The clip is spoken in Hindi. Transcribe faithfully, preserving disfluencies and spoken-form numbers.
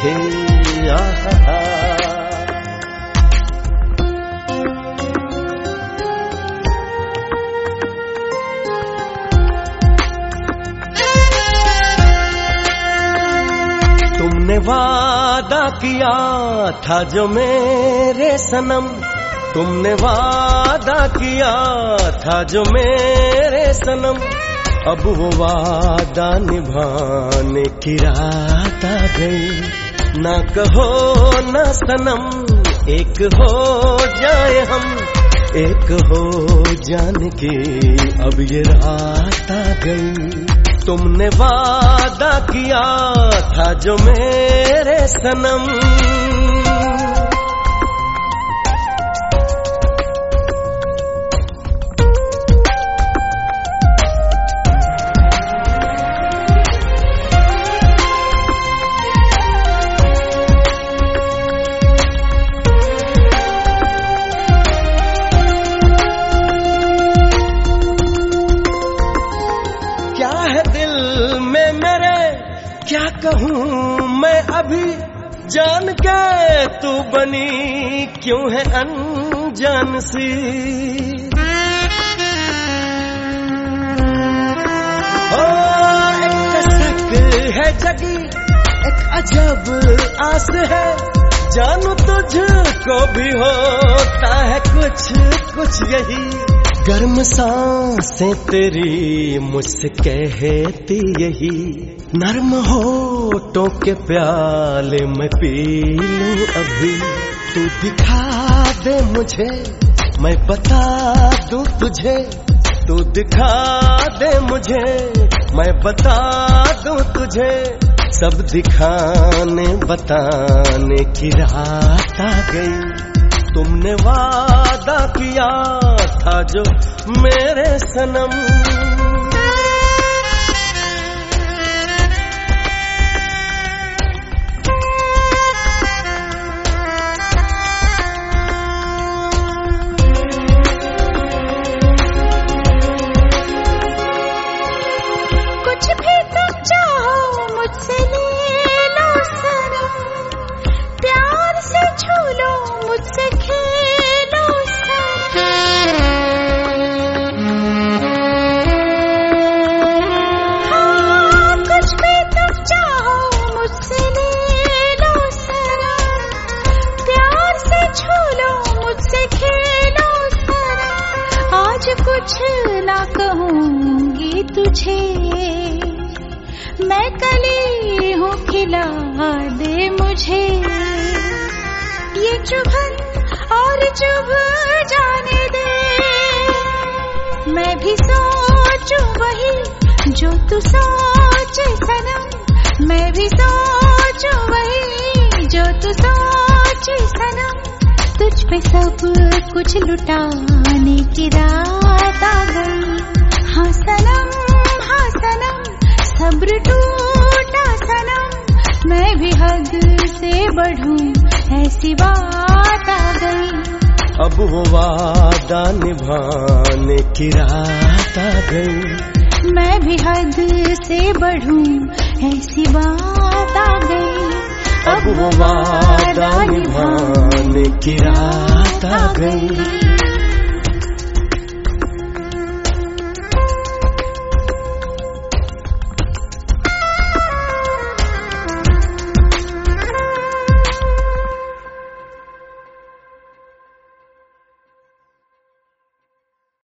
थे। आहा तुमने वादा किया था जो मेरे सनम, तुमने वादा किया था जो मेरे सनम, अब वो वादा निभाने की रात आ गई। ना कहो ना सनम, एक हो जाए हम, एक हो जाने की अब ये रात आ गई। तुमने वादा किया था जो मेरे सनम, क्या कहूँ मैं अभी जान के तू बनी क्यों है अनजान सी। ओ एक कसक है जगी, एक अजब आस है, जानू तुझको भी होता है कुछ कुछ यही। गर्म सांसें तेरी मुझसे कहती यही, नर्म होठों के प्याले मैं पी लूं अभी। तू दिखा दे मुझे, मैं बता दूं तुझे, तू दिखा दे मुझे, मैं बता दूं तुझे। सब दिखाने बताने की रात आ गई। तुमने वादा किया था जो मेरे सनम, कुछ भी तुम चाहो मुझसे ले लो सनम, प्यार से छू लो मुझसे खेलो सनम। हाँ कुछ भी तुम चाहो मुझसे ले लो सनम, प्यार से छू लो मुझसे खेलो सनम। आज कुछ ना कहूँगी तुझे, मैं कली हूँ खिला दे मुझे। ये चुभन और चुभ जाने दे, मैं भी सोचूं वही जो तू सोचे सनम, मैं भी सोचूं वही जो तू सोचे सनम। तुझ पे सब कुछ लुटाने की रात आ गई। हाँ सनम हाँ सनम, सब्र टूटा सनम, मैं भी हद से बढ़ूं ऐसी बात आ गई। अब वो वादा निभाने की रात आ गई। मैं भी हद से बढ़ूं ऐसी बात आ गई। अब वो वादा निभाने की रात आ गई।